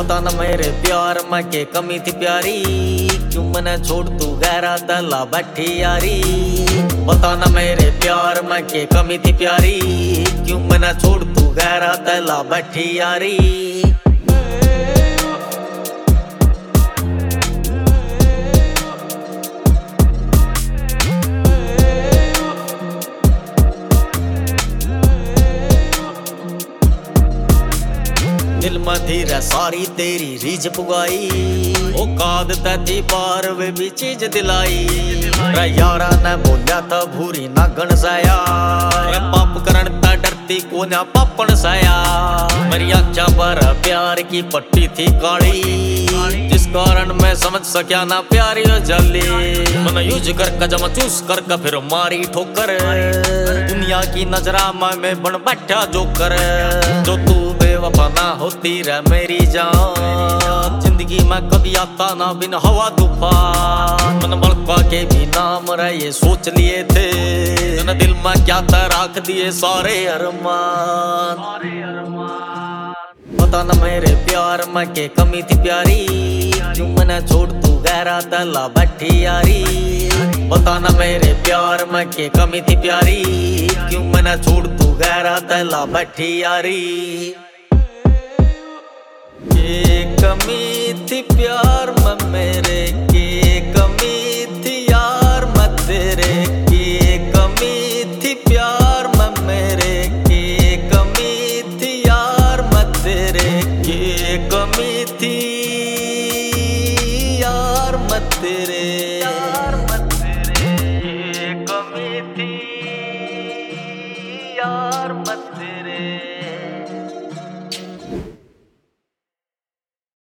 पता न मेरे प्यार में के कमी थी प्यारी, क्यों मैंने छोड़ तू गहरा तला बैठी यारी। पता न मेरे प्यार में के कमी थी प्यारी, क्यों मैंने छोड़ तू गहरा तला बैठी यारी। दिल में धीरे सारी तेरी रीझ पुगाई, ओ काद थी पार वे भी चीज दिलाई। रे यारा ने बोलिया था भूरी ना गण साया, पाप करण ता डरती को ना पापन साया। मेरी आँखों पर प्यार की पट्टी थी काली, जिस कारण मैं समझ सकिया ना प्यारी जली। मैंने यूज कर कजम चूस कर फिर मारी ठोकर, दुनिया की नजरा में बन बैठा जोकर। जो तू बेवफा ना होती रे मेरी जान, जिंदगी में कभी आता ना बिन हवा तूफान। मन मलका के भी नाम रे ये सोच लिए थे, न दिल में क्या था राख दिए सारे अरमान। पता न मेरे प्यार में के कमी थी प्यारी, क्यों मैंने छोड़ तू गहरा तला बैठी यारी। पता न मेरे प्यार में के कमी थी प्यारी, क्यों मैंने छोड़ तू गहरा तला बैठी यारी। के कमी थी प्यार में मेरे, के कमी